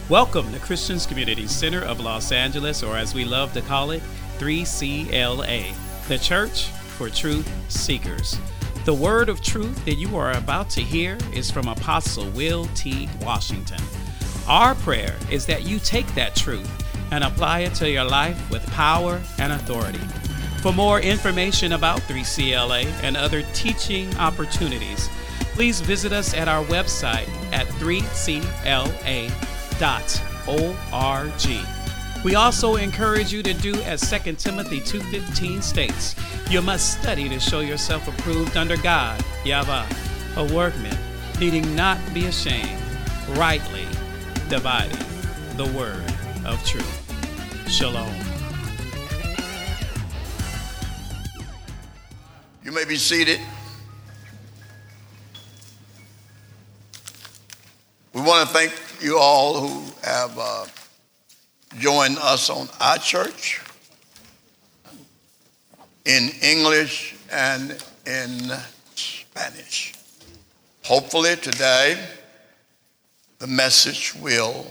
Welcome to Christians Community Center of Los Angeles, or as we love to call it, 3CLA, the Church for Truth Seekers. The word of truth that you are about to hear is from Apostle Will T. Washington. Our prayer is that you take that truth and apply it to your life with power and authority. For more information about 3CLA and other teaching opportunities, please visit us at our website at 3cla.org. We also encourage you to do as 2 Timothy 2:15 states, you must study to show yourself approved under God, Yahweh, a workman, needing not be ashamed, rightly dividing the word of truth. Shalom. You may be seated. We want to thank you all who have joined us on our church in English and in Spanish. Hopefully today the message will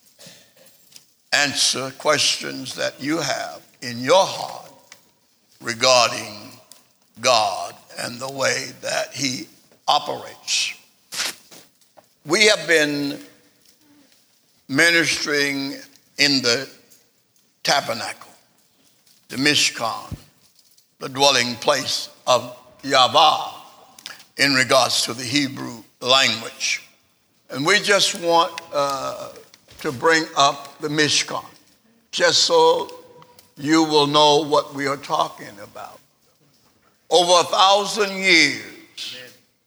answer questions that you have in your heart regarding God and the way that He operates. We have been ministering in the tabernacle, the Mishkan, the dwelling place of Yahweh in regards to the Hebrew language. And we just want to bring up the Mishkan, just so you will know what we are talking about. Over 1,000 years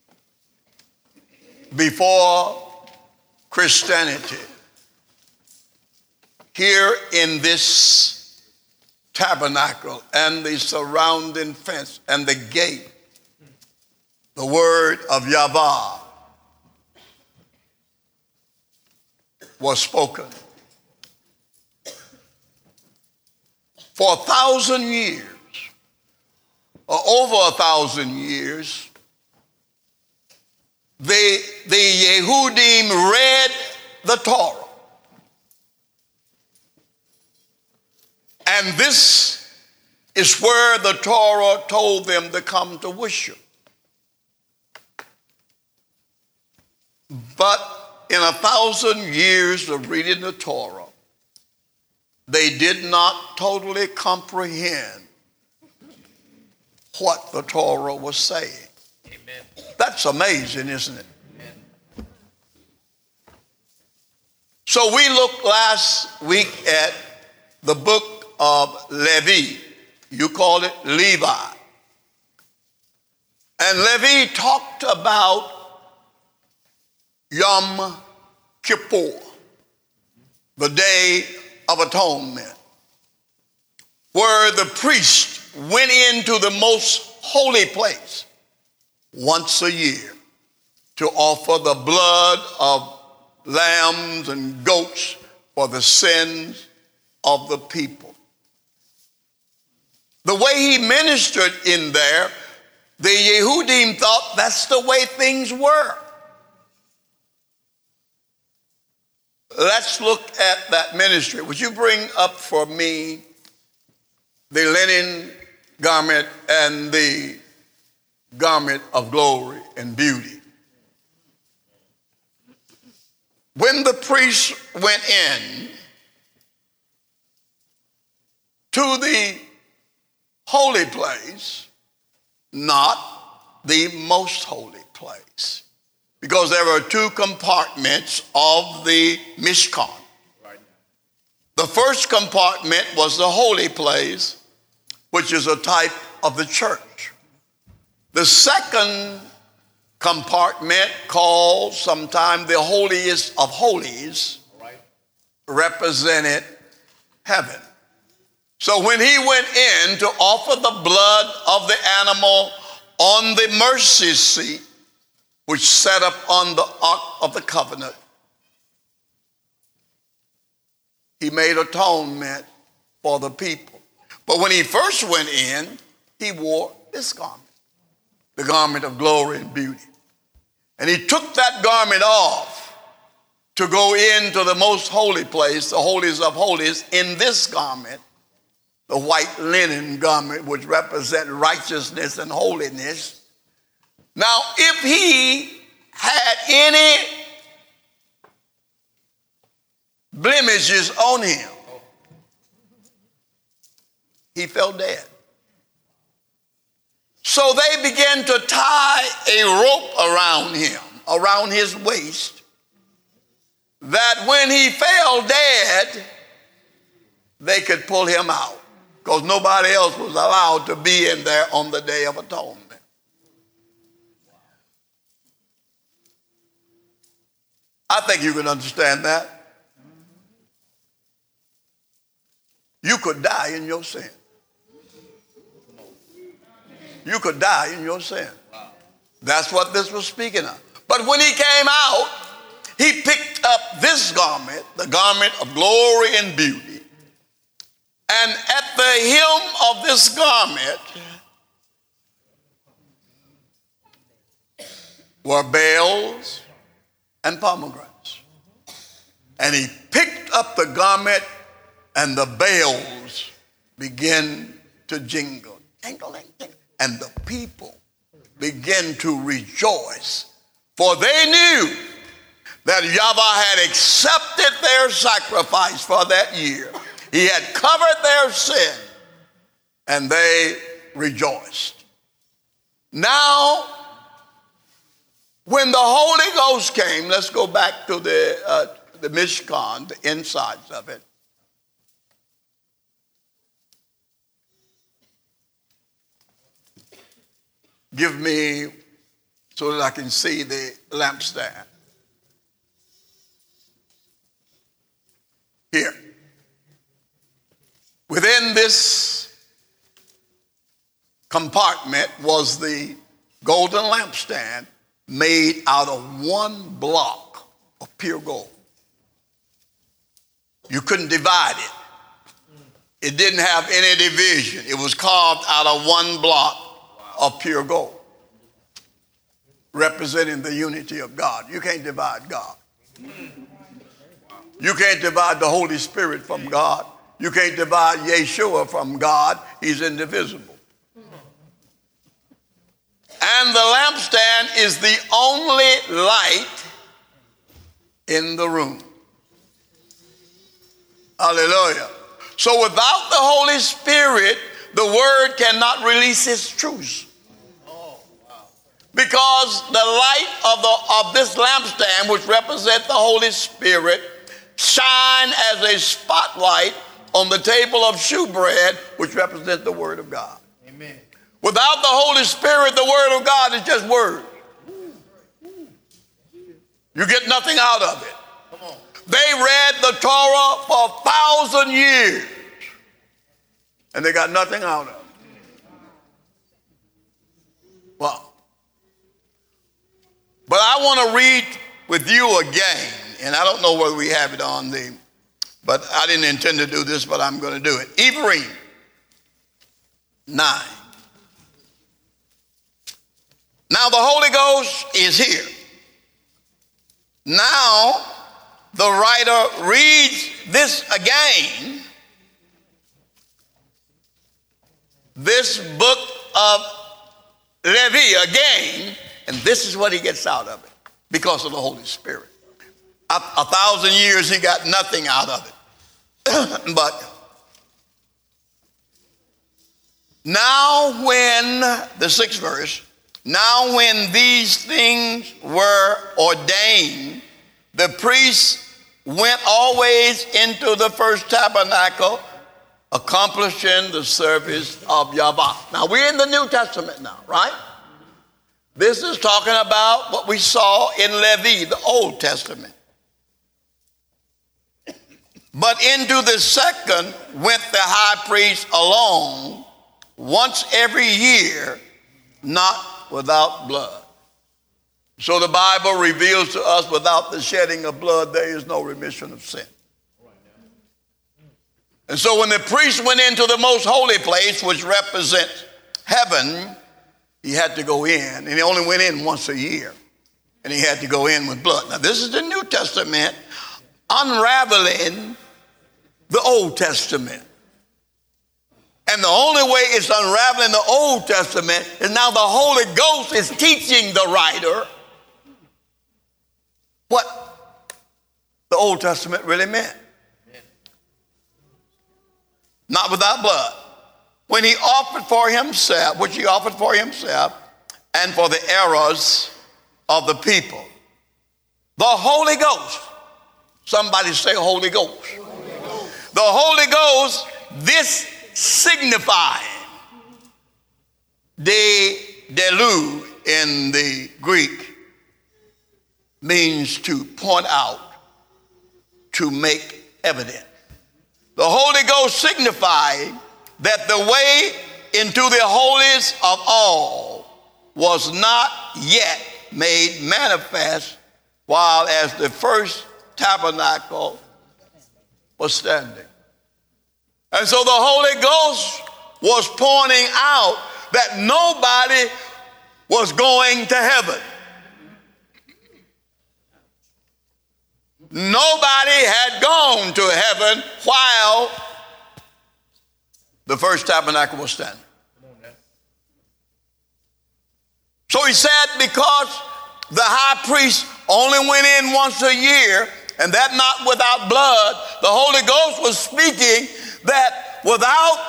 before Christianity, here in this tabernacle and the surrounding fence and the gate, the word of Yahweh was spoken. For 1,000 years, or over 1,000 years, the Yehudim read the Torah. And this is where the Torah told them to come to worship. But in 1,000 years of reading the Torah, they did not totally comprehend what the Torah was saying. Amen. That's amazing, isn't it? Amen. So we looked last week at the book of Levi. You call it Levi. And Levi talked about Yom Kippur, the Day of Atonement, where the priest went into the most holy place once a year to offer the blood of lambs and goats for the sins of the people. The way he ministered in there, the Yehudim thought that's the way things were. Let's look at that ministry. Would you bring up for me the linen garment and the garment of glory and beauty? When the priest went in to the holy place, not the most holy place, because there were two compartments of the Mishkan. The first compartment was the holy place, which is a type of the church. The second compartment, called sometimes the holiest of holies, represented heaven. So when he went in to offer the blood of the animal on the mercy seat, which sat up on the Ark of the Covenant, he made atonement for the people. But when he first went in, he wore this garment, the garment of glory and beauty. And he took that garment off to go into the most holy place, the holies of holies, in this garment, the white linen garment, which represents righteousness and holiness. Now, if he had any blemishes on him, he fell dead. So they began to tie a rope around him, around his waist, that when he fell dead, they could pull him out, because nobody else was allowed to be in there on the Day of Atonement. I think you can understand that. You could die in your sin. You could die in your sin. That's what this was speaking of. But when he came out, he picked up this garment, the garment of glory and beauty. And at the hem of this garment were bells and pomegranates. And he picked up the garment, and the bells began to jingle. Jingling, jingling. And the people began to rejoice, for they knew that Yahweh had accepted their sacrifice for that year. He had covered their sin, and they rejoiced. Now, when the Holy Ghost came, let's go back to the Mishkan, the insides of it. Give me so that I can see the lampstand. Here. Within this compartment was the golden lampstand made out of one block of pure gold. You couldn't divide it. It didn't have any division. It was carved out of one block of pure gold, representing the unity of God. You can't divide God. You can't divide the Holy Spirit from God. You can't divide Yeshua from God. He's indivisible. And the lampstand is the only light in the room. Hallelujah. So without the Holy Spirit, the word cannot release its truth. Because the light of this lampstand, which represents the Holy Spirit, shine as a spotlight on the table of shewbread, which represents the Word of God. Amen. Without the Holy Spirit, the Word of God is just word. You get nothing out of it. Come on. They read the Torah for 1,000 years, and they got nothing out of it. Well, but I want to read with you again, and I don't know whether we have it on but I didn't intend to do this, but I'm going to do it. Ephraim 9. Now the Holy Ghost is here. Now the writer reads this again, this book of Levi again, and this is what he gets out of it because of the Holy Spirit. 1,000 years he got nothing out of it. But now when, the 6th verse, now when these things were ordained, the priests went always into the first tabernacle, accomplishing the service of Yahweh. Now we're in the New Testament now, right? This is talking about what we saw in Levi, the Old Testament. But into the second went the high priest alone, once every year, not without blood. So the Bible reveals to us, without the shedding of blood, there is no remission of sin. And so when the priest went into the most holy place, which represents heaven, he had to go in, and he only went in once a year. and he had to go in with blood. Now, this is the New Testament unraveling the Old Testament. And the only way it's unraveling the Old Testament is now the Holy Ghost is teaching the writer what the Old Testament really meant. Not without blood. When he offered for himself, which he offered for himself and for the errors of the people. The Holy Ghost. Somebody say Holy Ghost. Holy Ghost. The Holy Ghost, this signifying, delou in the Greek, means to point out, to make evident. The Holy Ghost signifying that the way into the holiest of all was not yet made manifest, while as the first tabernacle was standing. And so the Holy Ghost was pointing out that nobody was going to heaven. Nobody had gone to heaven while the first tabernacle was standing. So he said, because the high priest only went in once a year, and that not without blood, the Holy Ghost was speaking that without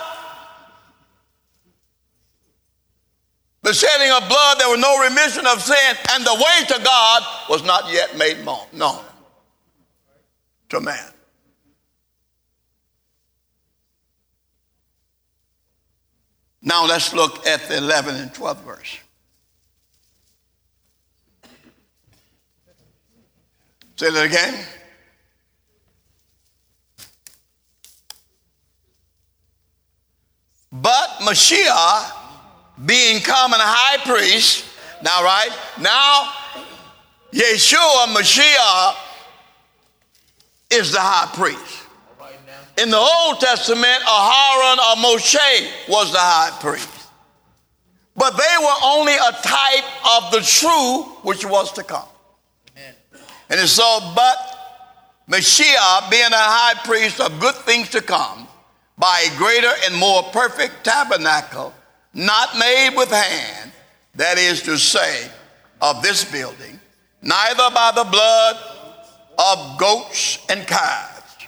the shedding of blood, there was no remission of sin, and the way to God was not yet made known to man. Now let's look at the 11th and 12th verse. Say that again. But Mashiach, being common high priest, now Yeshua Mashiach is the high priest. In the Old Testament, Aharon or Moshe was the high priest. But they were only a type of the true which was to come. Amen. And so, but Mashiach, being a high priest of good things to come, by a greater and more perfect tabernacle, not made with hand, that is to say, of this building, neither by the blood of goats and calves,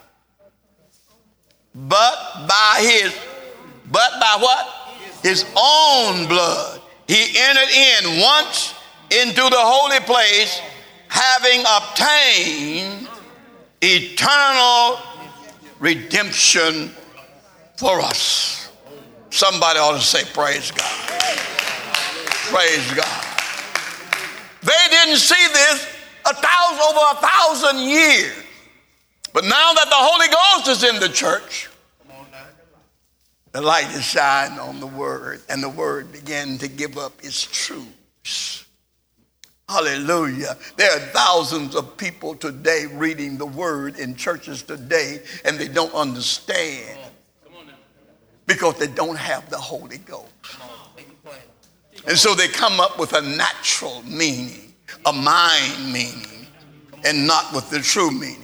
but by what? His own blood. He entered in once into the holy place, having obtained eternal redemption for us. Somebody ought to say, praise God. Praise God. They didn't see this over 1,000 years. But now that the Holy Ghost is in the church, the light is shining on the word, and the word began to give up its truths. Hallelujah. There are thousands of people today reading the word in churches today, and they don't understand because they don't have the Holy Ghost. And so they come up with a natural meaning, a mind meaning, and not with the true meaning.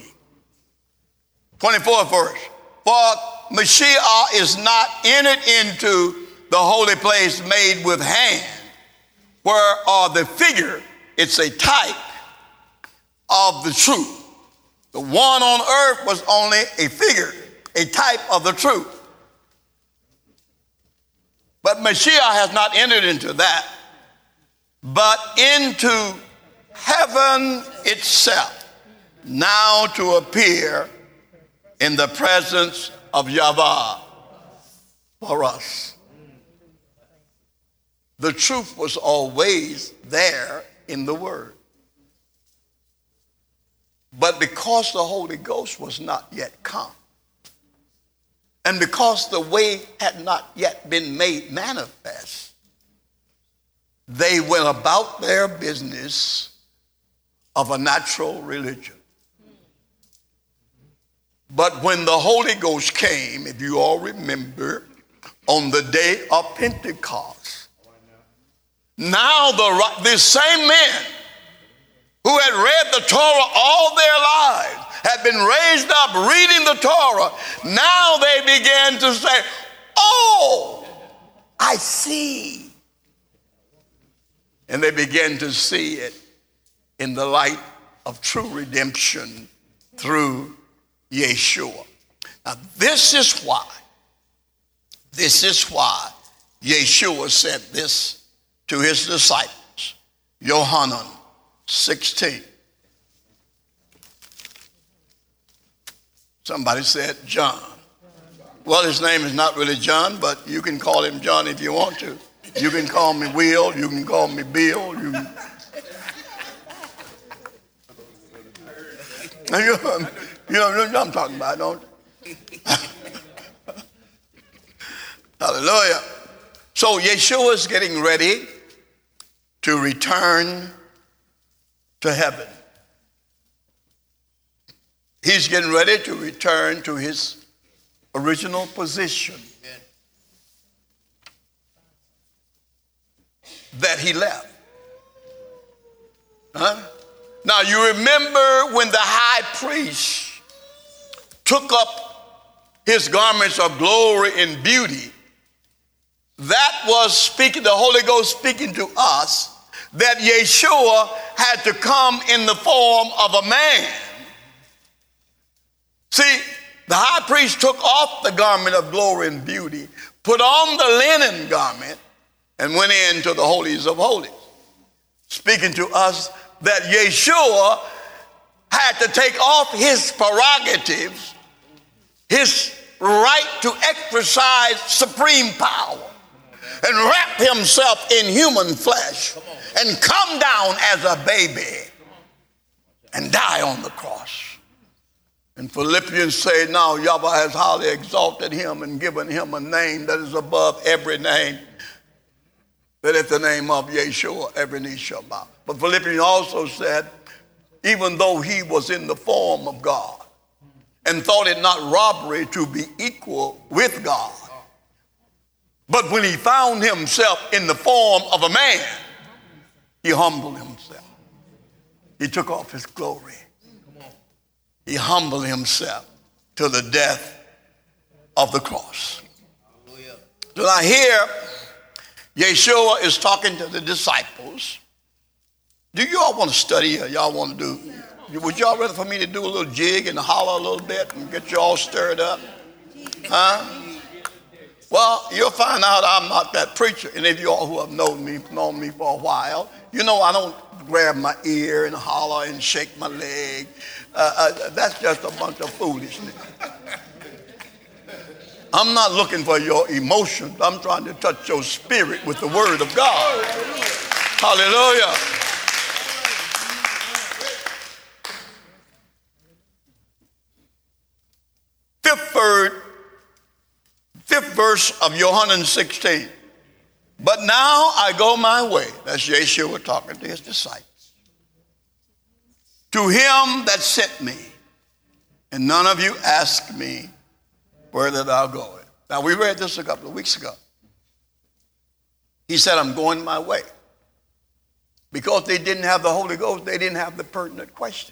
24th verse. For Mashiach is not entered into the holy place made with hand, where are the figure, it's a type of the truth. The one on earth was only a figure, a type of the truth. But Mashiach has not entered into that, but into heaven itself, now to appear in the presence of Yahweh for us. The truth was always there in the word. But because the Holy Ghost was not yet come, and because the way had not yet been made manifest, they went about their business of a natural religion. But when the Holy Ghost came, if you all remember, on the day of Pentecost, now these same men who had read the Torah all their lives, had been raised up reading the Torah, now they began to say, oh, I see. And they began to see it in the light of true redemption through Yeshua. Now, this is why Yeshua said this to his disciples. Yohanan 16. Somebody said John. Well, his name is not really John, but you can call him John if you want to. You can call me Will. You can call me Bill. You know what I'm talking about, don't you? Hallelujah. So Yeshua is getting ready to return to heaven. He's getting ready to return to his original position that he left. Huh? Now you remember when the high priest took up his garments of glory and beauty, that was speaking, the Holy Ghost speaking to us, that Yeshua had to come in the form of a man. See, the high priest took off the garment of glory and beauty, put on the linen garment, and went into the holies of holies, speaking to us that Yeshua had to take off his prerogatives, his right to exercise supreme power, and wrap himself in human flesh and come down as a baby and die on the cross. And Philippians say, now Yahweh has highly exalted him and given him a name that is above every name, that at the name of Yeshua every knee shall bow. But Philippians also said, even though he was in the form of God and thought it not robbery to be equal with God, but when he found himself in the form of a man, he humbled himself. He took off his glory. He humbled himself to the death of the cross. So now here, Yeshua is talking to the disciples. Do you all want to study or y'all want to do? Would y'all rather for me to do a little jig and holler a little bit and get you all stirred up? Huh? Well, you'll find out I'm not that preacher. And if you all who have known me for a while, you know I don't grab my ear and holler and shake my leg. That's just a bunch of foolishness. I'm not looking for your emotions. I'm trying to touch your spirit with the word of God. Hallelujah. Fifth verse of Yohanan 16. But now I go my way. That's Yeshua talking to his disciples. To him that sent me. And none of you ask me where that I'll go. Now we read this a couple of weeks ago. He said, I'm going my way. Because they didn't have the Holy Ghost, they didn't have the pertinent question.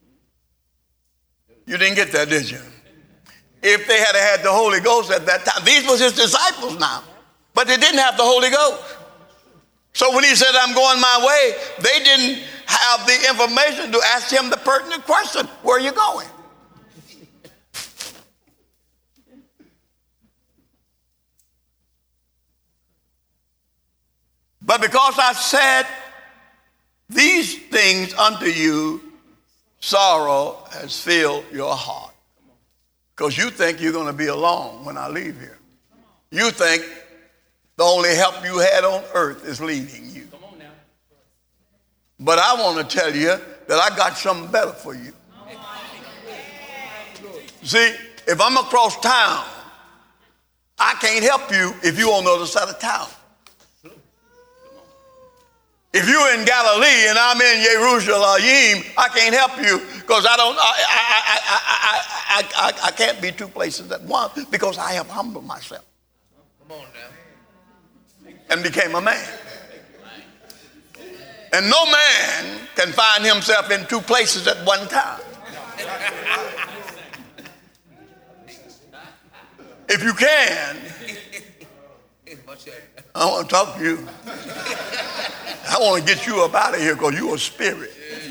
You didn't get that, did you? If they had had the Holy Ghost at that time, these was his disciples now, but they didn't have the Holy Ghost. So when he said, I'm going my way, they didn't have the information to ask him the pertinent question, where are you going? But because I said these things unto you, sorrow has filled your heart. Because you think you're going to be alone when I leave here. You think the only help you had on earth is leaving you. But I want to tell you that I got something better for you. See, if I'm across town, I can't help you if you're on the other side of town. If you're in Galilee and I'm in Jerusalem, I can't help you because I can't be two places at once because I have humbled myself. Come on now. And became a man. And no man can find himself in two places at one time. If you can, I want to talk to you. I want to get you up out of here because you're a spirit.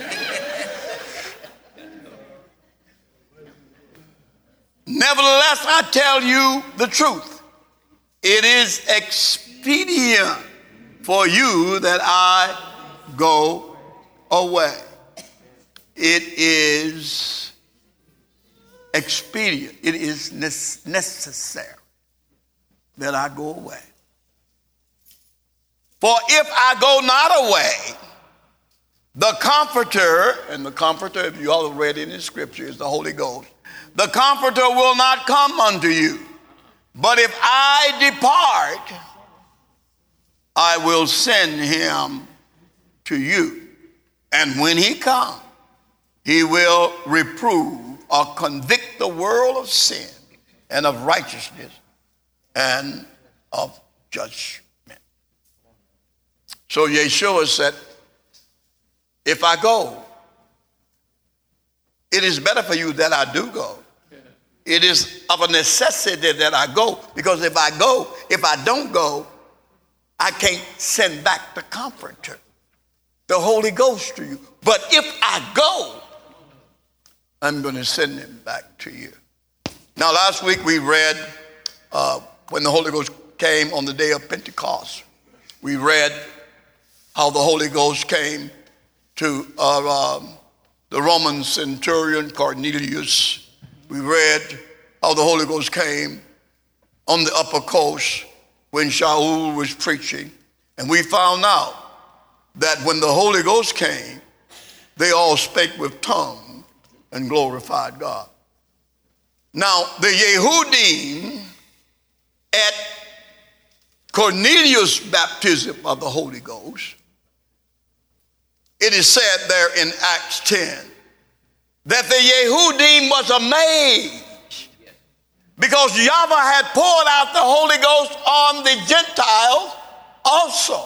Nevertheless, I tell you the truth. It is expedient for you that I go away. It is expedient. It is necessary that I go away. For if I go not away, the Comforter, and the Comforter, if you all have read in the scripture, is the Holy Ghost. The Comforter will not come unto you. But if I depart, I will send him to you. And when he comes, he will reprove or convict the world of sin and of righteousness and of judgment. So Yeshua said, if I go, it is better for you that I do go. It is of a necessity that I go, because if I don't go, I can't send back the Comforter, the Holy Ghost to you. But if I go, I'm going to send him back to you. Now, last week we read when the Holy Ghost came on the day of Pentecost. We read how the Holy Ghost came to the Roman centurion Cornelius. We read how the Holy Ghost came on the upper coast when Shaul was preaching. And we found out that when the Holy Ghost came, they all spake with tongues and glorified God. Now, the Yehudim at Cornelius' baptism of the Holy Ghost, it is said there in Acts 10 that the Yehudim was amazed because Yahweh had poured out the Holy Ghost on the Gentiles also,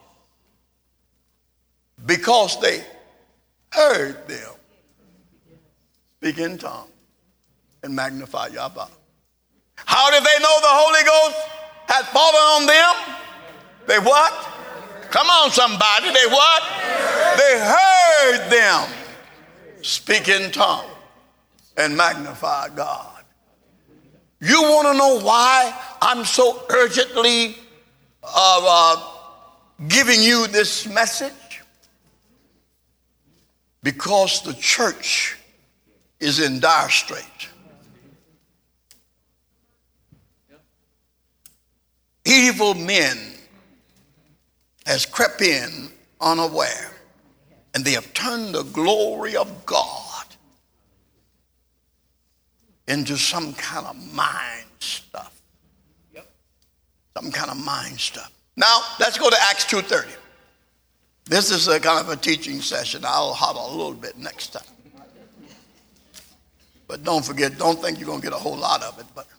because they heard them speak in tongues and magnify Yahweh. How did they know the Holy Ghost had fallen on them? They what? Come on, somebody. They what? They heard them speak in tongues and magnify God. You want to know why I'm so urgently giving you this message? Because the church is in dire straits. Evil men has crept in unaware, and they have turned the glory of God into some kind of mind stuff. Some kind of mind stuff. Now, let's go to Acts 2:30. This is a kind of a teaching session. I'll holler a little bit next time. But don't forget, don't think you're going to get a whole lot of it. But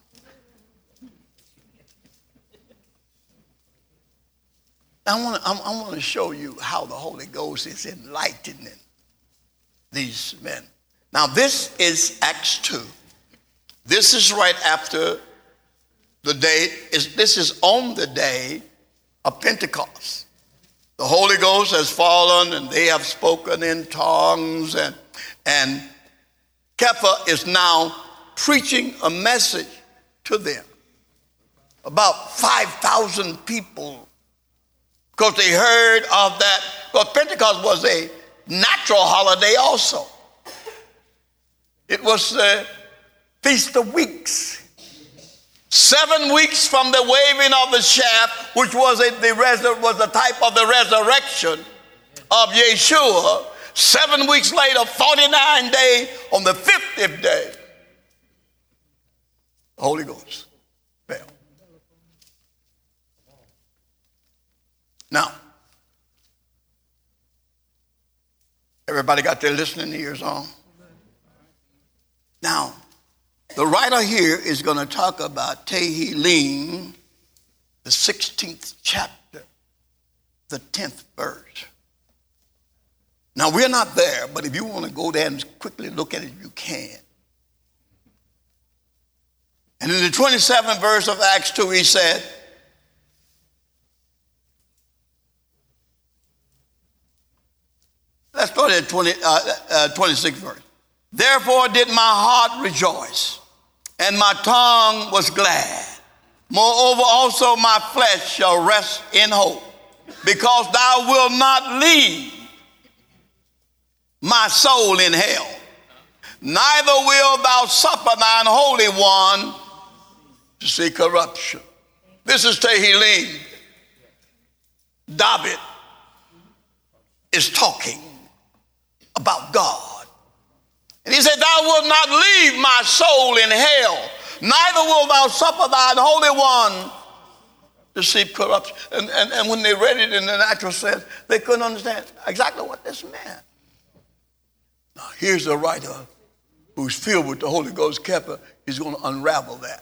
I want to show you how the Holy Ghost is enlightening these men. Now, this is Acts 2. This is right after the day, this is on the day of Pentecost. The Holy Ghost has fallen and they have spoken in tongues, and Kepha is now preaching a message to them. About 5,000 people, because they heard of that, because Pentecost was a natural holiday also. It was the Feast of Weeks. 7 weeks from the waving of the shaft, which was the type of the resurrection of Yeshua. 7 weeks later, 49 days, on the 50th day, the Holy Ghost fell. Now, everybody got their listening ears on? Now, the writer here is going to talk about Tehillim, the 16th chapter, the 10th verse. Now, we're not there, but if you want to go there and quickly look at it, you can. And in the 27th verse of Acts 2, he said, let's start at 26th verse. Therefore did my heart rejoice, and my tongue was glad. Moreover, also my flesh shall rest in hope, because thou wilt not leave my soul in hell, neither wilt thou suffer thine Holy One to see corruption. This is Tehillim. David is talking about God. And he said, thou wilt not leave my soul in hell, neither wilt thou suffer thine Holy One to see corruption. And when they read it in the natural sense, they couldn't understand exactly what this meant. Now, here's a writer who's filled with the Holy Ghost. Kepler, he's going to unravel that.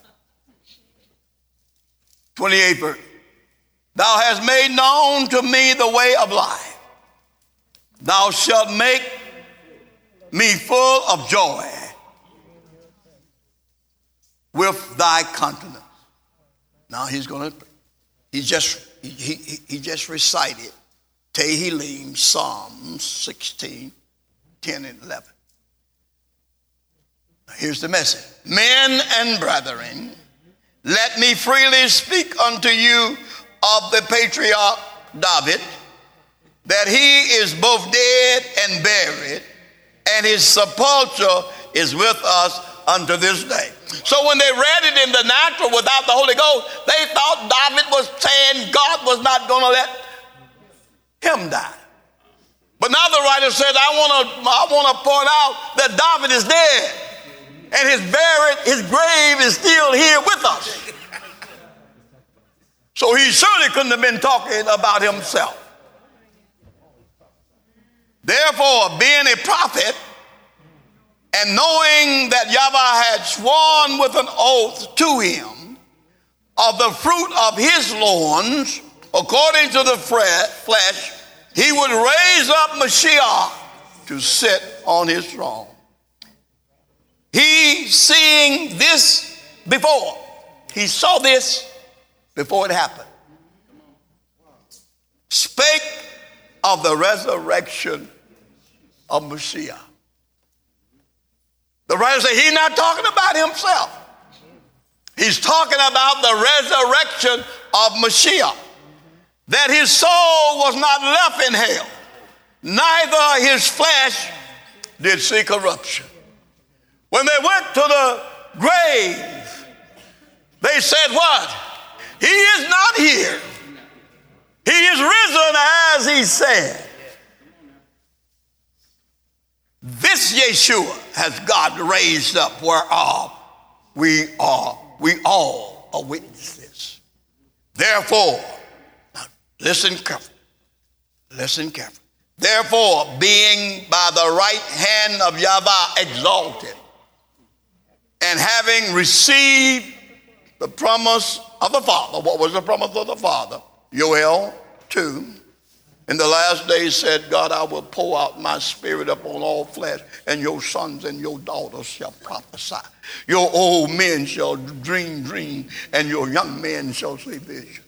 28th verse. Thou hast made known to me the way of life. Thou shalt make me full of joy with thy countenance. Now he just recited Tehillim, Psalm 16, 10 and 11. Now here's the message. Men and brethren, let me freely speak unto you of the patriarch David, that he is both dead and buried, and his sepulchre is with us unto this day. So when they read it in the natural without the Holy Ghost, they thought David was saying God was not going to let him die. But now the writer says, I want to point out that David is dead, and his grave is still here with us. So he surely couldn't have been talking about himself. Therefore, being a prophet, and knowing that Yahweh had sworn with an oath to him of the fruit of his loins, according to the flesh, he would raise up Mashiach to sit on his throne. He seeing this before. He saw this before it happened. Spake of the resurrection of Mashiach. The writer said he's not talking about himself. He's talking about the resurrection of Mashiach. That his soul was not left in hell, neither his flesh did see corruption. When they went to the grave, they said what? He is not here. He is risen as he said. This Yeshua has God raised up, whereof we all are witnesses. Therefore, now listen carefully. Listen carefully. Therefore, being by the right hand of Yahweh exalted, and having received the promise of the Father. What was the promise of the Father? Joel 2. In the last days said, God, I will pour out my spirit upon all flesh, and your sons and your daughters shall prophesy. Your old men shall dream, and your young men shall see vision.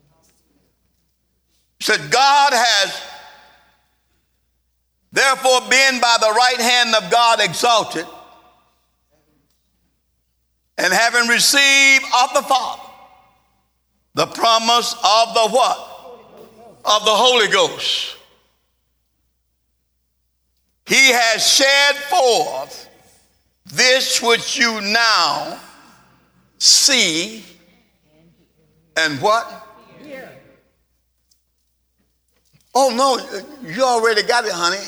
He said, God has, therefore, been by the right hand of God exalted, and having received of the Father the promise of the what? Of the Holy Ghost. He has shed forth this which you now see and what? Hear. Oh no, you already got it, honey.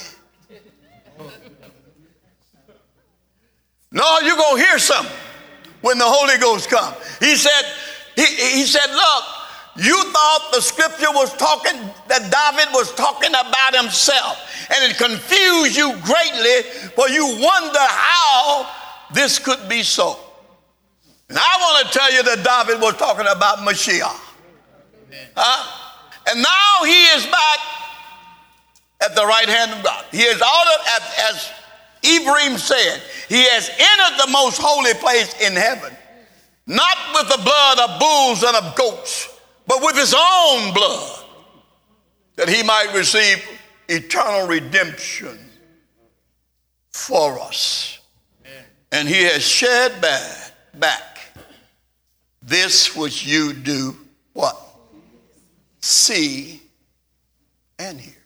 No, you're going to hear something when the Holy Ghost comes. He said, look, you thought the scripture was talking, that David was talking about himself, and it confused you greatly, for you wonder how this could be so. And I want to tell you that David was talking about Mashiach. And now he is back at the right hand of God. He has ordered, as Ephraim said, he has entered the most holy place in heaven, not with the blood of bulls and of goats, but with his own blood, that he might receive eternal redemption for us. And he has shed back this which you do what? See and hear.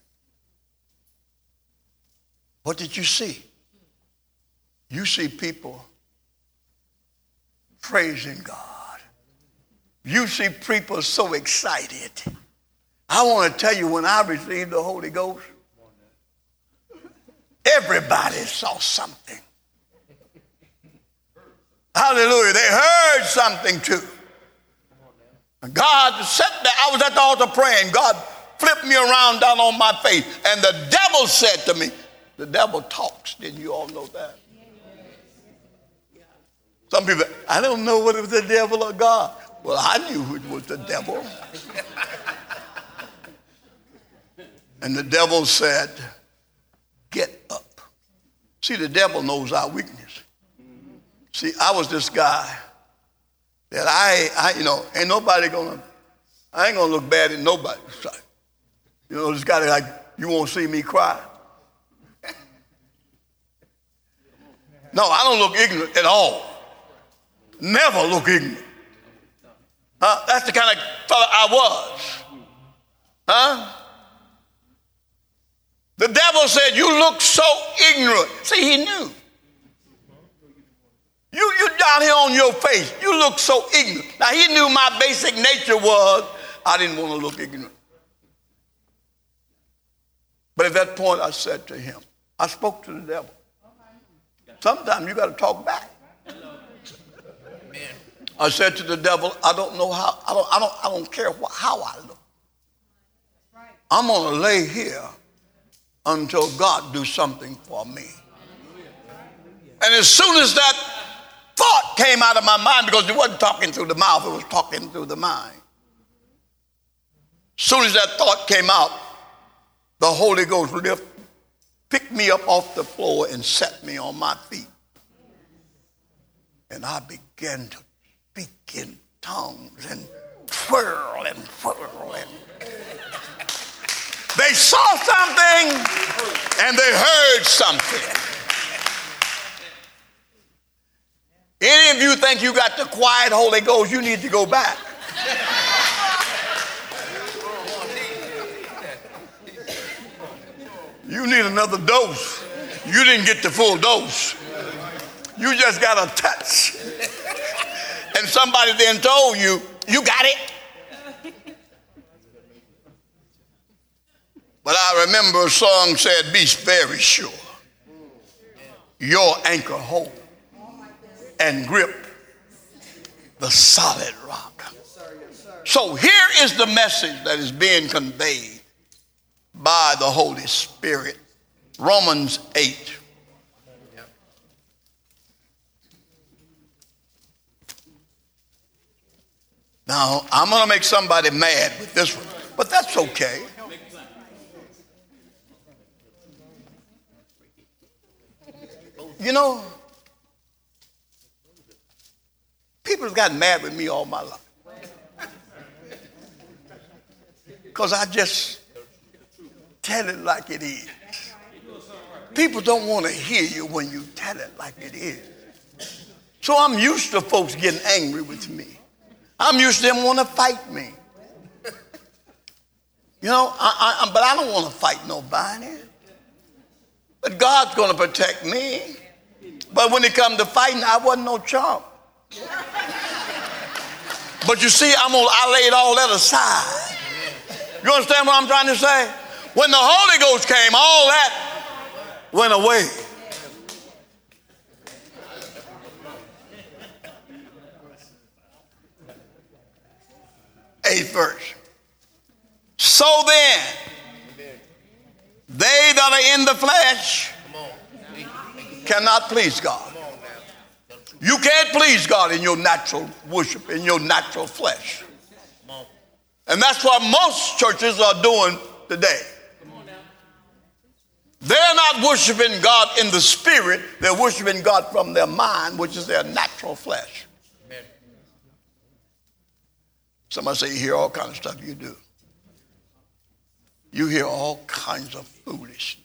What did you see? You see people praising God. You see people so excited. I want to tell you, when I received the Holy Ghost, everybody saw something. Hallelujah. They heard something too. God sat there. I was at the altar praying. God flipped me around down on my face. And the devil said to me, the devil talks. Didn't you all know that? Some people, I don't know whether it was the devil or God. Well, I knew it was the devil. And the devil said, get up. See, the devil knows our weakness. See, I was this guy that I ain't nobody I ain't gonna look bad at nobody. You know, this guy that like, you won't see me cry. No, I don't look ignorant at all. Never look ignorant. That's the kind of fella I was. The devil said, you look so ignorant. See, he knew. You down here on your face, you look so ignorant. Now, he knew my basic nature was, I didn't want to look ignorant. But at that point, I said to him, I spoke to the devil. Sometimes you got to talk back. I said to the devil, I don't know how, I don't care how I look. I'm going to lay here until God do something for me. And as soon as that thought came out of my mind, because it wasn't talking through the mouth, it was talking through the mind. As soon as that thought came out, the Holy Ghost picked me up off the floor and set me on my feet. And I began to speak in tongues and twirl and twirl. They saw something and they heard something. Any of you think you got the quiet Holy Ghost, you need to go back. You need another dose. You didn't get the full dose. You just got a touch. And somebody then told you, you got it. But I remember a song said, be very sure your anchor hold and grip the solid rock. So here is the message that is being conveyed by the Holy Spirit. Romans 8. Now, I'm going to make somebody mad with this one, but that's okay. You know, people have gotten mad with me all my life. Because I just tell it like it is. People don't want to hear you when you tell it like it is. So I'm used to folks getting angry with me. I'm used to them want to fight me. You know, but I don't want to fight nobody. But God's going to protect me. But when it comes to fighting, I wasn't no chump. But you see, I laid all that aside. You understand what I'm trying to say? When the Holy Ghost came, all that went away. Eighth verse. So then, they that are in the flesh cannot please God. You can't please God in your natural worship, in your natural flesh. And that's what most churches are doing today. They're not worshiping God in the spirit. They're worshiping God from their mind, which is their natural flesh. Amen. Somebody say, you hear all kinds of stuff. You do. You hear all kinds of foolishness.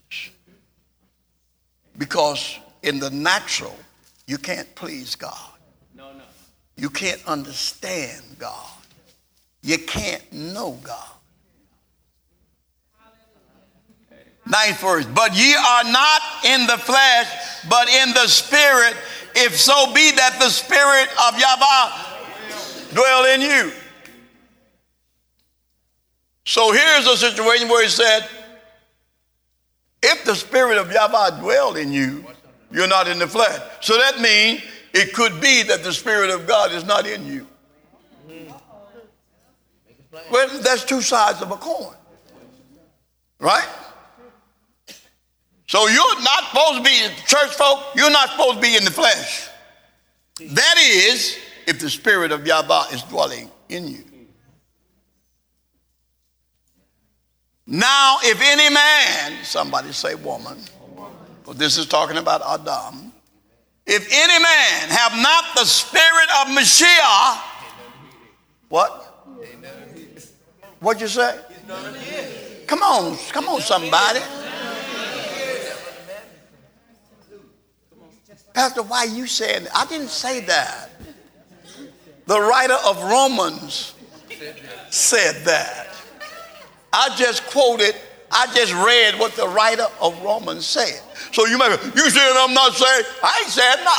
Because in the natural, you can't please God. No. You can't understand God. You can't know God. Ninth verse, but ye are not in the flesh, but in the spirit, if so be that the spirit of Yahweh dwell in you. So here's a situation where he said, if the spirit of Yahweh dwell in you, you're not in the flesh. So that means it could be that the spirit of God is not in you. Well, that's two sides of a coin, right? So you're not supposed to be, church folk, you're not supposed to be in the flesh. That is, if the spirit of Yahweh is dwelling in you. Now, if any man, somebody say woman, but this is talking about Adam. If any man have not the spirit of Mashiach, what? What'd you say? Come on, somebody. Pastor, why are you saying that? I didn't say that. The writer of Romans said that. I just read what the writer of Romans said. So you said I'm not saying, I ain't saying no,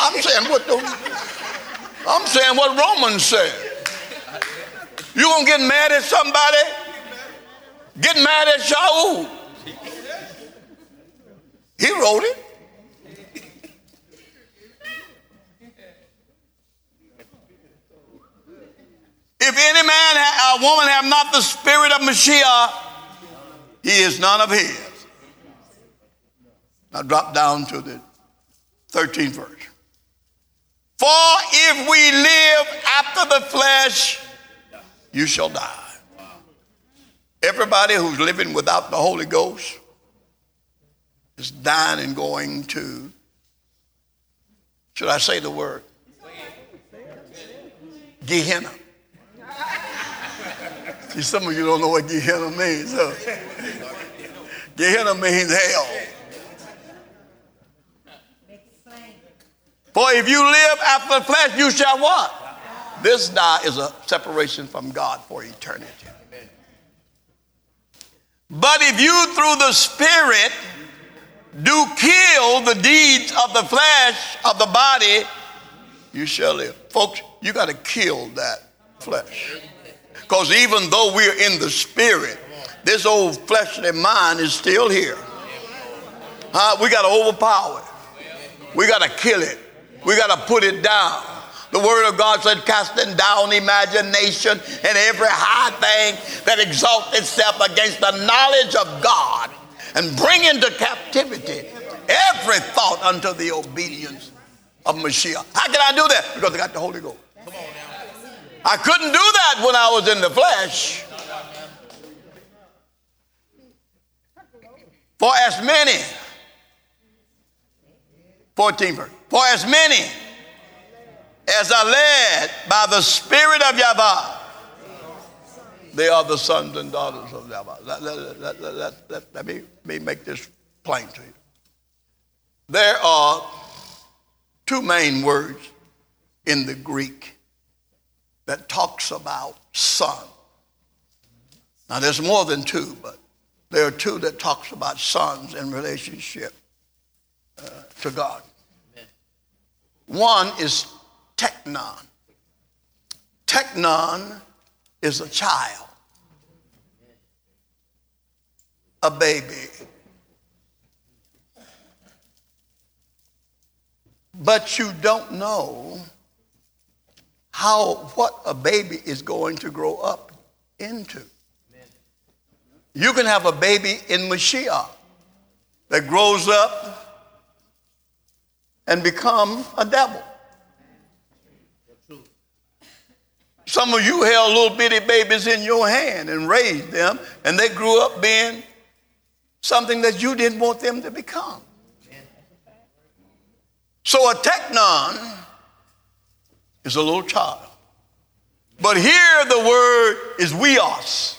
I'm saying what Romans said. You gonna get mad at somebody? Get mad at Shaul. He wrote it. If any man or woman have not the spirit of Mashiach, he is none of his. Now drop down to the 13th verse. For if we live after the flesh, you shall die. Everybody who's living without the Holy Ghost is dying and going to, should I say the word? Gehenna. See, some of you don't know what Gehenna means. So. Gehenna means hell. For if you live after the flesh, you shall what? This die is a separation from God for eternity. But if you through the Spirit do kill the deeds of the flesh, of the body, you shall live. Folks, you got to kill that flesh. Because even though we're in the Spirit, this old fleshly mind is still here. We got to overpower it. We got to kill it. We got to put it down. The word of God said, casting down imagination and every high thing that exalts itself against the knowledge of God, and bring into captivity every thought unto the obedience of Mashiach. How can I do that? Because I got the Holy Ghost. I couldn't do that when I was in the flesh. For as many, 14 verse, for as many as are led by the Spirit of Yahweh, they are the sons and daughters of Yahweh. Let me make this plain to you. There are two main words in the Greek that talks about son. Now there's more than two, but there are two that talks about sons in relationship to God. One is teknon. Teknon is a child, a baby. But you don't know what a baby is going to grow up into. You can have a baby in Mashiach that grows up and become a devil. Some of you held little bitty babies in your hand and raised them, and they grew up being something that you didn't want them to become. So a teknon is a little child. But here the word is weos,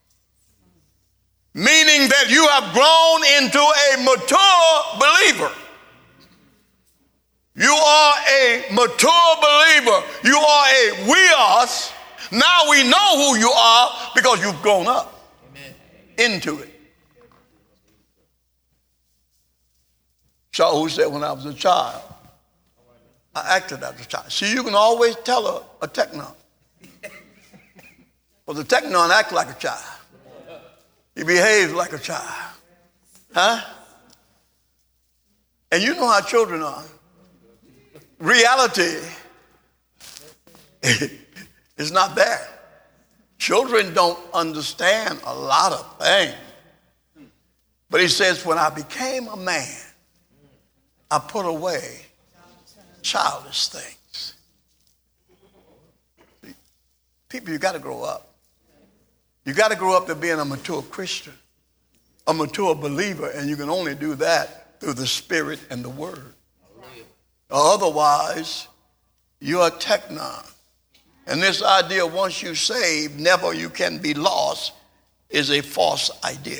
meaning that you have grown into a mature believer. You are a mature believer. You are a weos. Now we know who you are because you've grown up into it. Shaul said, when I was a child, I acted as a child. See, you can always tell a teknon. Well, the teknon acts like a child. He behaves like a child. Huh? And you know how children are. Reality is not there. Children don't understand a lot of things. But he says, when I became a man, I put away childish things. People, you got to grow up. You got to grow up to being a mature Christian, a mature believer, and you can only do that through the Spirit and the Word. Or otherwise, you're a teknon. And this idea, once you're saved, never you can be lost, is a false idea.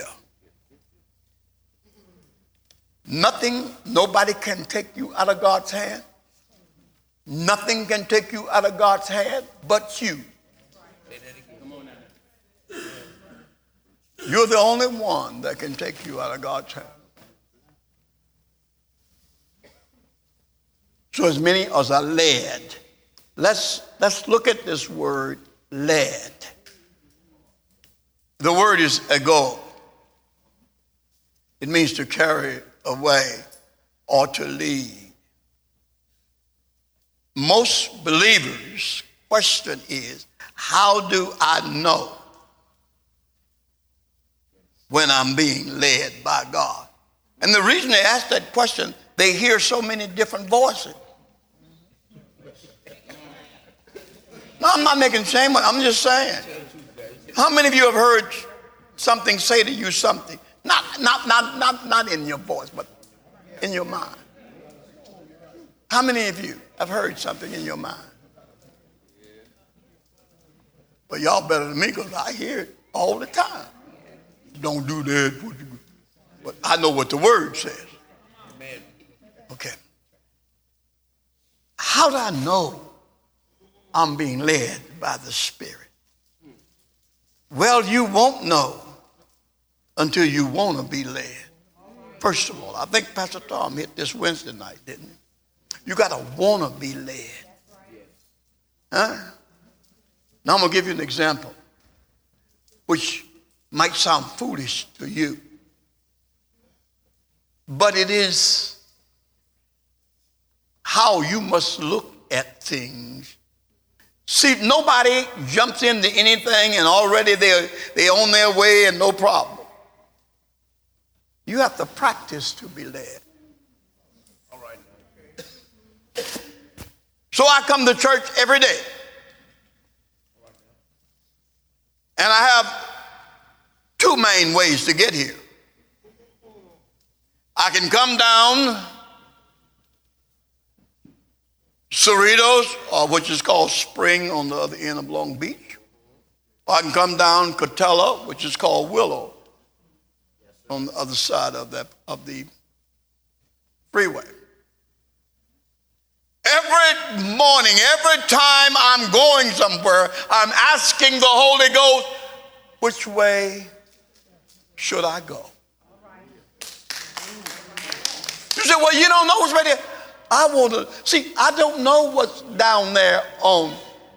Nothing, nobody can take you out of God's hand. Nothing can take you out of God's hand but you. You're the only one that can take you out of God's hand. So as many as are led, let's look at this word, led. The word is ego. It means to carry away or to lead. Most believers' question is, how do I know when I'm being led by God? And the reason they ask that question, they hear so many different voices. No, I'm not making shame. I'm just saying. How many of you have heard something say to you something? Not in your voice, but in your mind. How many of you have heard something in your mind? Well, y'all better than me because I hear it all the time. Don't do that. But I know what the word says. Okay. How do I know I'm being led by the Spirit? Well, you won't know until you want to be led. First of all, I think Pastor Tom hit this Wednesday night, didn't he? You got to want to be led. Huh? Now I'm going to give you an example, which might sound foolish to you, but it is how you must look at things. See, nobody jumps into anything and already they're on their way and no problem. You have to practice to be led. All right. So I come to church every day. And I have two main ways to get here. I can come down Cerritos, or which is called Spring on the other end of Long Beach. Or I can come down Catella, which is called Willow on the other side of the freeway. Every morning, every time I'm going somewhere, I'm asking the Holy Ghost, which way should I go? You say, well, you don't know what's right there. I want to, see, I don't know what's down there on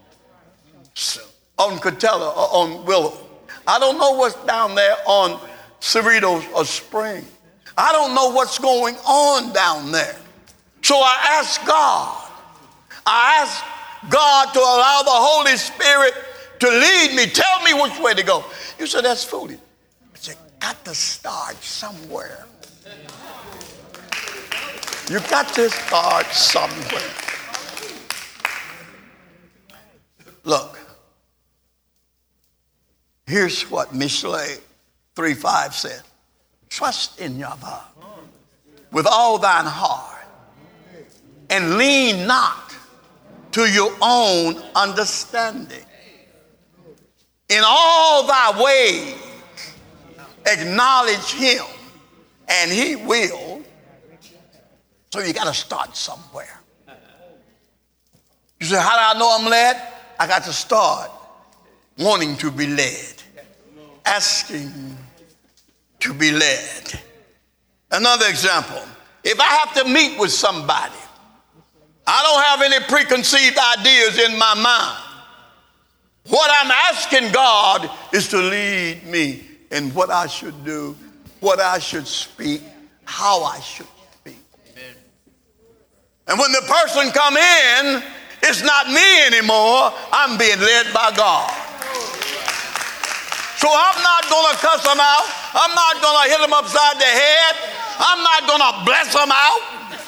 Catella or on Willow. I don't know what's down there on Cerritos or Spring. I don't know what's going on down there. So I ask God. I ask God to allow the Holy Spirit to lead me. Tell me which way to go. You say, that's foolish. But you got to start somewhere. You got to start somewhere. Look, here's what Michelet 3:5 said. Trust in Yahweh with all thine heart, and lean not to your own understanding. In all thy ways acknowledge him, and he will. So you got to start somewhere. You say, how do I know I'm led? I got to start wanting to be led, asking to be led. Another example, if I have to meet with somebody, I don't have any preconceived ideas in my mind. What I'm asking God is to lead me in what I should do, what I should speak, how I should speak. Amen. And when the person come in, it's not me anymore. I'm being led by God. So I'm not going to cuss them out. I'm not going to hit them upside the head. I'm not going to bless them out.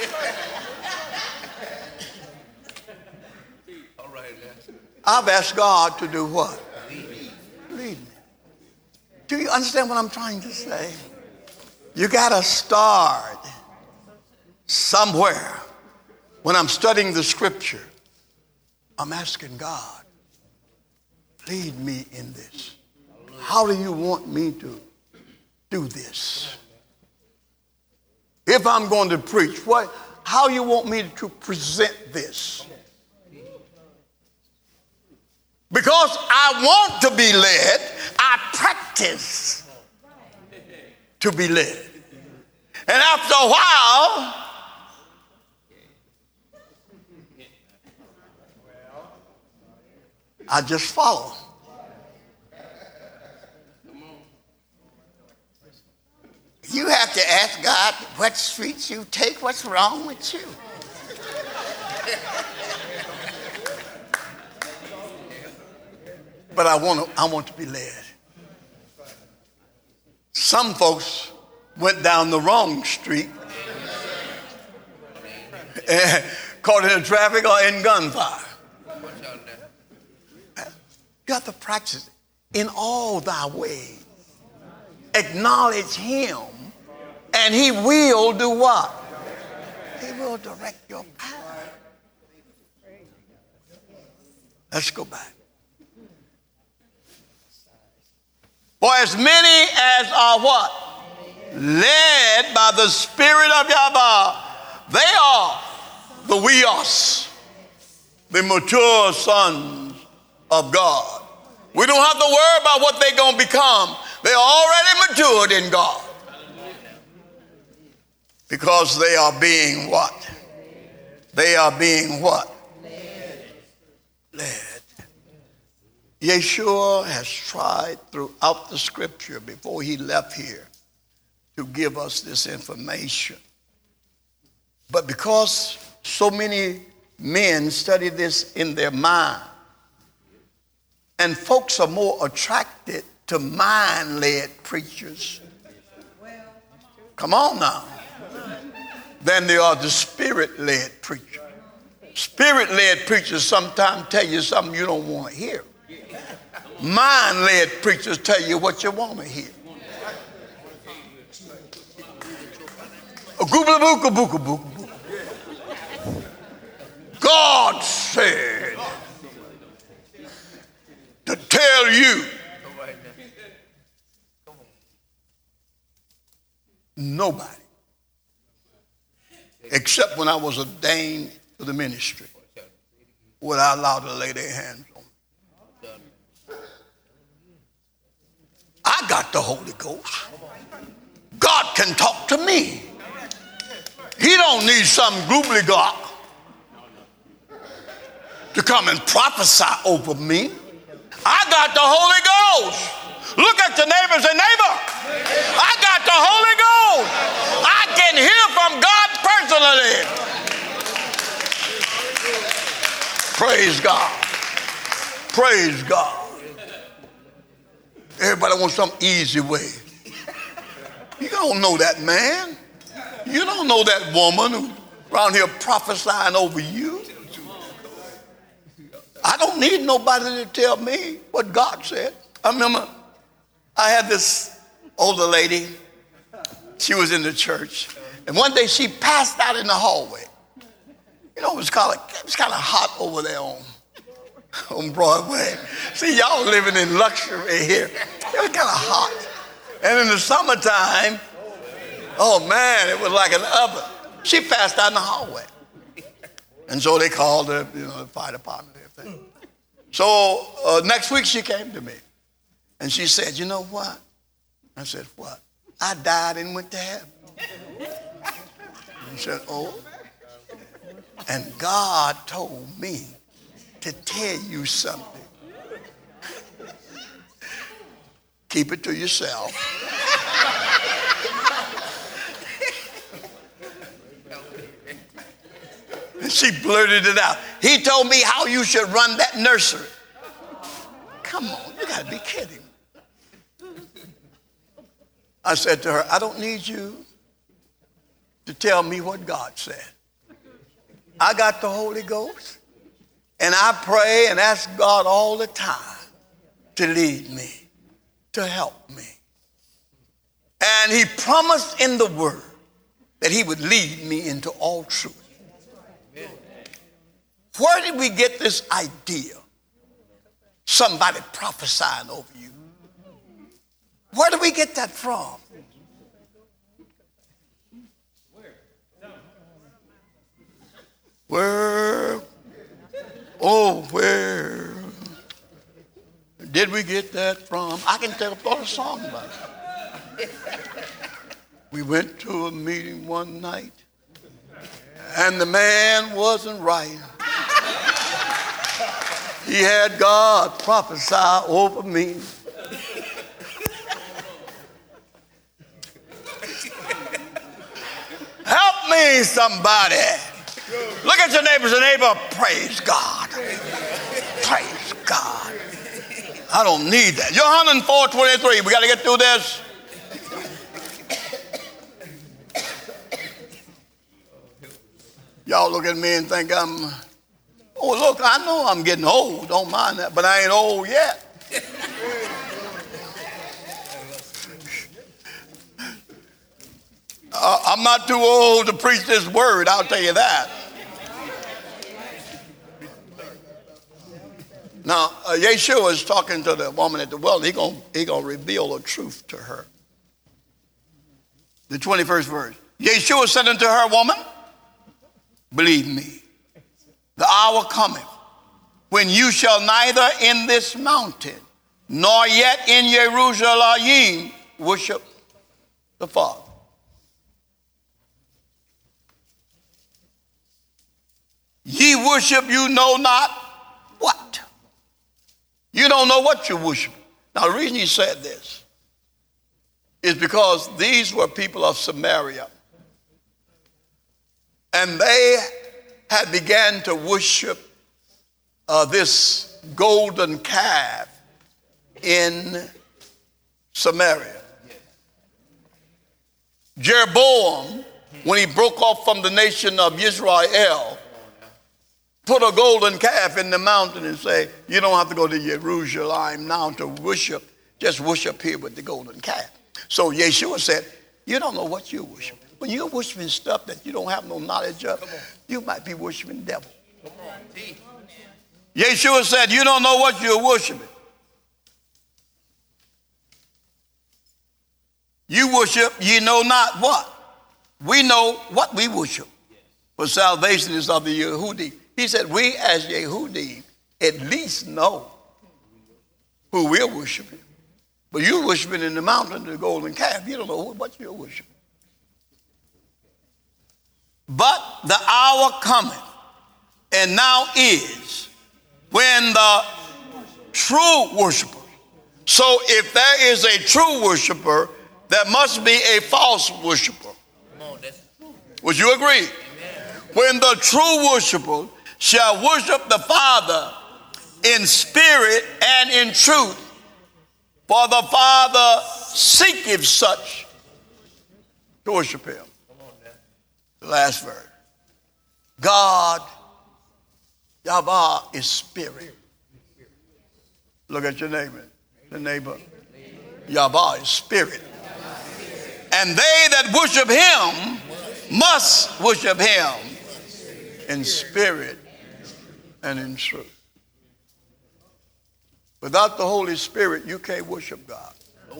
I've asked God to do what? Lead me. Do you understand what I'm trying to say? You got to start somewhere. When I'm studying the scripture, I'm asking God, lead me in this. How do you want me to do this? If I'm going to preach, how you want me to present this? Because I want to be led, I practice to be led. And after a while, I just follow. You have to ask God what streets you take, what's wrong with you. But I want to be led. Some folks went down the wrong street, caught in traffic or in gunfire. You have to practice in all thy ways. Acknowledge him, and he will do what? He will direct your path. Let's go back. For as many as are what? Led by the Spirit of Yahweh, they are the weos, the mature sons of God. We don't have to worry about what they're going to become. They're already matured in God. Because they are being what? They are being what? Led. Yeshua has tried throughout the scripture before he left here to give us this information. But because so many men study this in their mind, and folks are more attracted to mind-led preachers, come on now, than they are the spirit-led preachers. Spirit-led preachers sometimes tell you something you don't want to hear. Mind-led preachers tell you what you want to hear. God said to tell you. Nobody, except when I was ordained to the ministry, would I allow to lay their hands on me. I got the Holy Ghost. God can talk to me. He don't need some gobbledygook to come and prophesy over me. I got the Holy Ghost. Look at your neighbor and say, neighbor, I got the Holy Ghost. I can hear from God personally. Praise God. Praise God. Everybody wants some easy way. You don't know that man. You don't know that woman who's around here prophesying over you. I don't need nobody to tell me what God said. I remember I had this older lady She was in the church. And one day she passed out in the hallway. You know, it was kind of hot over there on Broadway. See, y'all living in luxury here. It was kind of hot. And in the summertime, oh man, it was like an oven. She passed out in the hallway. And so they called the fire department and everything. So next week she came to me. And she said, you know what? I said, what? I died and went to heaven. She said, oh. And God told me to tell you something. Keep it to yourself. And she blurted it out. He told me how you should run that nursery. Come on, you got to be kidding. I said to her, I don't need you to tell me what God said. I got the Holy Ghost, and I pray and ask God all the time to lead me, to help me. And he promised in the word that he would lead me into all truth. Where did we get this idea? Somebody prophesying over you. Where did we get that from? Where did we get that from? I can tell a song about it. We went to a meeting one night, and the man wasn't right. He had God prophesy over me. Help me, somebody. Look at your neighbor and say, neighbor, praise God. Praise God. I don't need that. John 4:23. We got to get through this. Y'all look at me and think oh, look, I know I'm getting old. Don't mind that, but I ain't old yet. I'm not too old to preach this word, I'll tell you that. Now, Yeshua is talking to the woman at the well. He gonna reveal a truth to her. The 21st verse. Yeshua said unto her, woman, believe me, the hour cometh when you shall neither in this mountain nor yet in Jerusalem worship the Father. Ye worship you know not what. You don't know what you worship. Now the reason he said this is because these were people of Samaria. And they had began to worship this golden calf in Samaria. Jeroboam, when he broke off from the nation of Israel, put a golden calf in the mountain and say, you don't have to go to Jerusalem now to worship. Just worship here with the golden calf. So Yeshua said, you don't know what you're worshiping. When you're worshiping stuff that you don't have no knowledge of, you might be worshiping the devil. Yeshua said, you don't know what you're worshiping. You worship, ye know not what. We know what we worship. For salvation is of the Yehudi. He said, we as Yehudi at least know who we're worshiping. But you're worshiping in the mountain, the golden calf. You don't know what you're worshiping. But the hour cometh, and now is, when the true worshiper. So if there is a true worshiper, there must be a false worshiper. Would you agree? When the true worshiper shall worship the Father in spirit and in truth, for the Father seeketh such to worship him. The last verse. God, Yahweh, is spirit. Look at your neighbor. The neighbor. Yahweh is spirit. And they that worship him must worship him in spirit and in truth. Without the Holy Spirit, you can't worship God.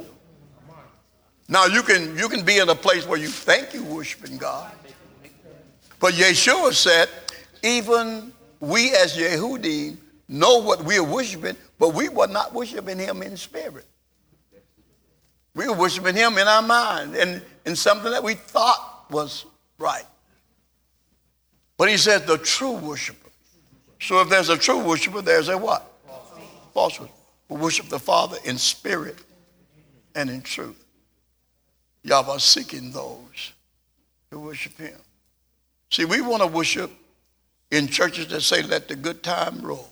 Now, you can be in a place where you think you're worshiping God. But Yeshua said, even we as Yehudim know what we are worshiping, but we were not worshiping him in spirit. We were worshiping him in our mind and in something that we thought was right. But he said the true worshiper. So if there's a true worshiper, there's a what? False worshiper. Who worship the Father in spirit and in truth. Yahweh seeking those who worship him. See, we want to worship in churches that say, let the good time roll.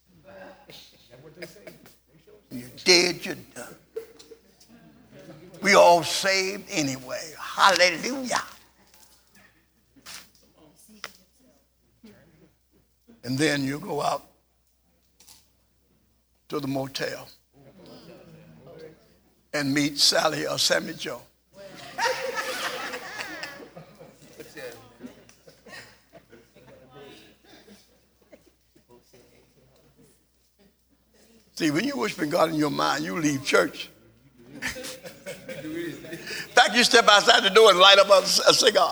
When you're dead, you're done. We all saved anyway. Hallelujah. And then you go out to the motel and meet Sally or Sammy Joe. See, when you're worshiping God in your mind, you leave church. In fact, you step outside the door and light up a cigar.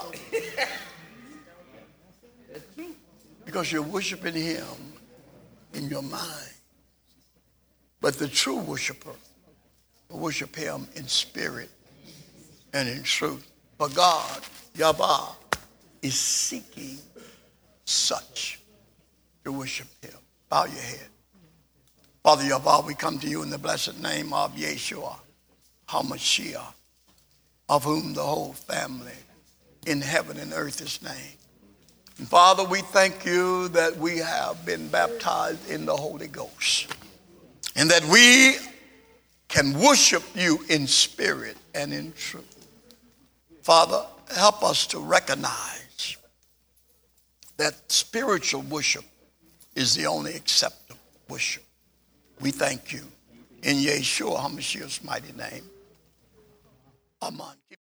Because you're worshiping him in your mind. But the true worshiper will worship him in spirit and in truth. For God, Yahweh, is seeking such to worship him. Bow your head. Father Yahweh, we come to you in the blessed name of Yeshua HaMashiach, of whom the whole family in heaven and earth is named. And Father, we thank you that we have been baptized in the Holy Ghost and that we can worship you in spirit and in truth. Father, help us to recognize that spiritual worship is the only acceptable worship. We thank you in Yeshua HaMashiach's mighty name. Amen.